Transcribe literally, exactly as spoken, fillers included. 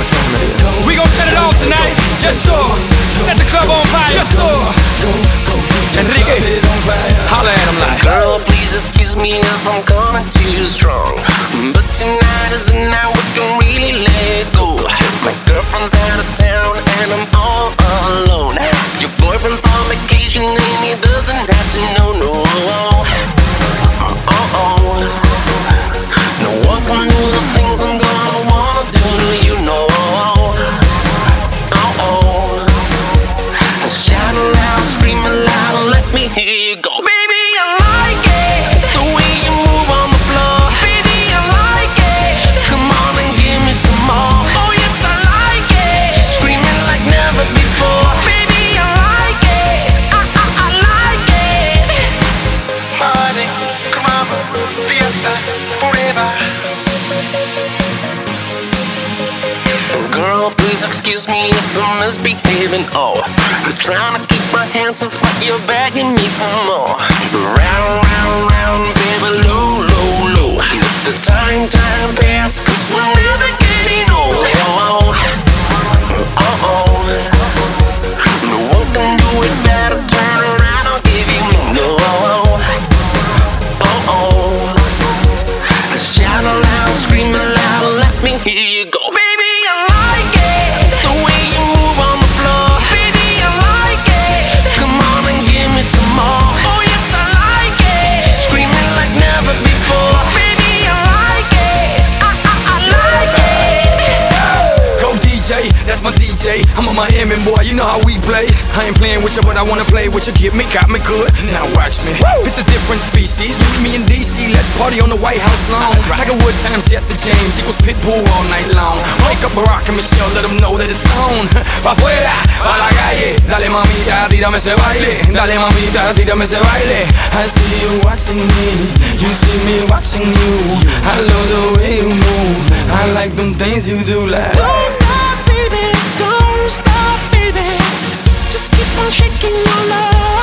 what time it is. We gon' set it off tonight. Yes, sir. Set the club on fire. Yes, sir. Enrique, holla at him like. Girl, please excuse me if I'm coming too strong, but tonight is the night we can really let go. My girlfriend's out of town and I'm all alone. Your boyfriend's on vacation and he doesn't have to know, no. Uh-oh. No one can do the things I'm gonna wanna do to you, no. Uh-oh. Shout aloud, scream aloud, let me hear you go. Baby, I like it, the way you move on the floor. Baby, I like it, come on and give me some more. Oh yes, I like it, screaming like never before. Baby, I like it, I, I, I like it. Party, crama, fiesta, forever. Girl, please excuse me if I'm misbehaving. Oh, trying to keep my hands off, but you're begging me for more. Round, round, round, baby, low, low, low. Let the time, time pass, cause we're never getting old. Oh, oh, oh. No one can do it better. Turn around, I'll give you me. No, oh, oh. Shout aloud, scream aloud, let me hear you go. Baby, I like it, the way you move on the floor. Baby, I like it, come on and give me some more. Oh yes, I like it, screaming like never before. Baby, I like it, I, I, I like it. Go D J, that's my D J. I'm a Miami boy, you know how we play. I ain't playing with you, but I wanna play with you. Get me, got me good, now watch me. Woo! It's a different species, meet me in D C. Let's party on the White House lawn. Right. Tiger Woods times Jesse James equals Pitbull all night long. Wake up Barack and Michelle, let them know that it's on. Pa' afuera, pa' la calle. Dale mamita, tírame ese baile. Dale mamita, tírame ese baile. I see you watching me, you see me watching you. I love the way you move, I like them things you do like. Don't stop, baby, don't stop, baby. Just keep on shaking your love.